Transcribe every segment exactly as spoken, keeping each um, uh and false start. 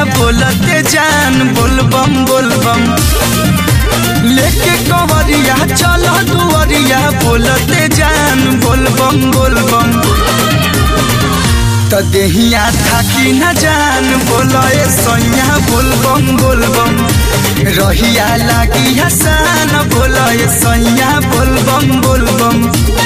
बोलते जान बोलबम बोलबम लेके कंवरिया चल दुआरिया बोलते जान बोलबम बोलबम त देहिया थाकी न जान बोले सैया बोलबम बोलबम रहिया लागी हसान बोले सैया बोलबम बोलबम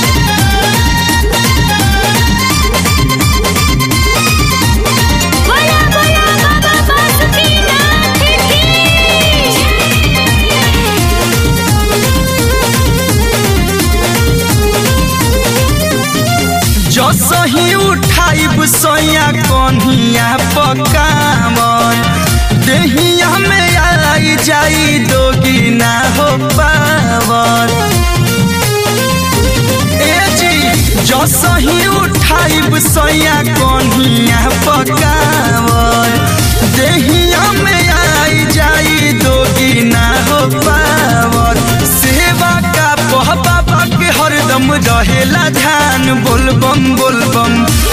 जो सही उठाइब सोया कन्हिया पकावन देहिया में आई जाई दोगी ना हो पावन ए जी जो सही उठाइब सोया कन्हिया पकावन देहिया में आई जाई दोगी ना हो पावन सेवा का बाबा के हरदम रहेला ध्यान बोलबम बोलबम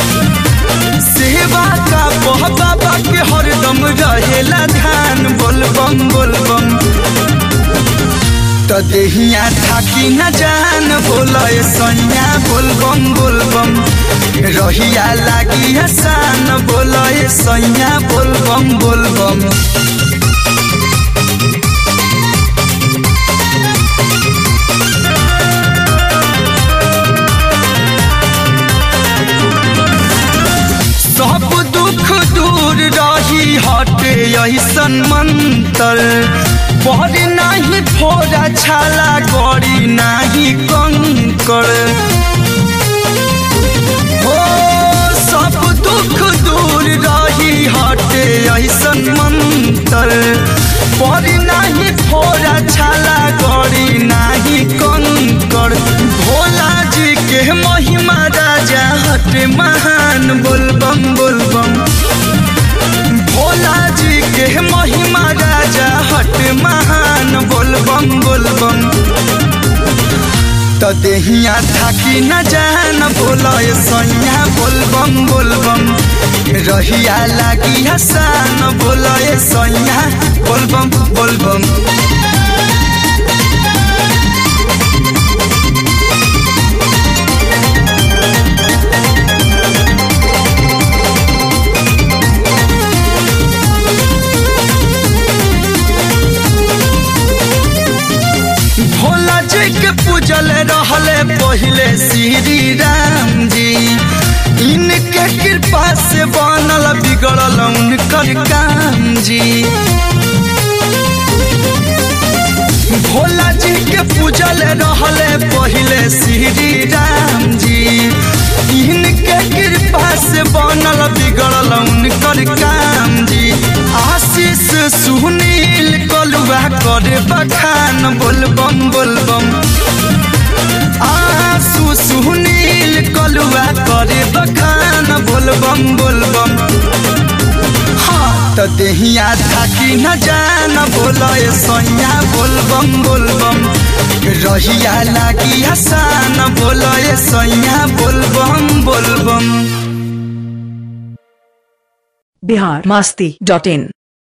सेवा का बाबा के हरदम रहेला ध्यान बोलबम बोलबम त देहिया थाकी न जान बोले सैया बोलबम बोलबम रहिया लागी हसान बोले सैया बोलबम बोलबम सब दुख दूर रही हटे ऐसन मंतर पढ़ नहीं फोड़ा छाला गड़ी नहीं कंकर हो सब दुख दूर रही हटे ऐसन मंतर पढ़ नहीं फोड़ा छाला गड़ी नहीं कंकर भोला जी के महिमा राजा हटे महान बोलबम बोलबम भोला जी के महिमा राजा हट महान बोलबम बोलबम त देहिया थाकी न जान बोले सैया बोलबम बोलबम रहिया लागी हसान बोले सैया बोलबम बोलबम भोला जी के पूजल रहले पहले श्री राम जी इनके कृपा से बनल बिगड़ल उनकर काम जी भोला जी के पूजल रहले पहले श्री राम जी इनके कृपा से बनल बिगड़ल उनकर काम जी आशीष सुनील कलुआ करे बखान बोलबम बोलबम आशु सुनील कलुआ करे बखान बोलबम बोलबम हाँ त देहिया थाकी न जान बोले सैया बोलबम बोलबम रहिया लागी हसान बोले सैया बोलबम बोलबम बिहार मस्ती डॉट इन।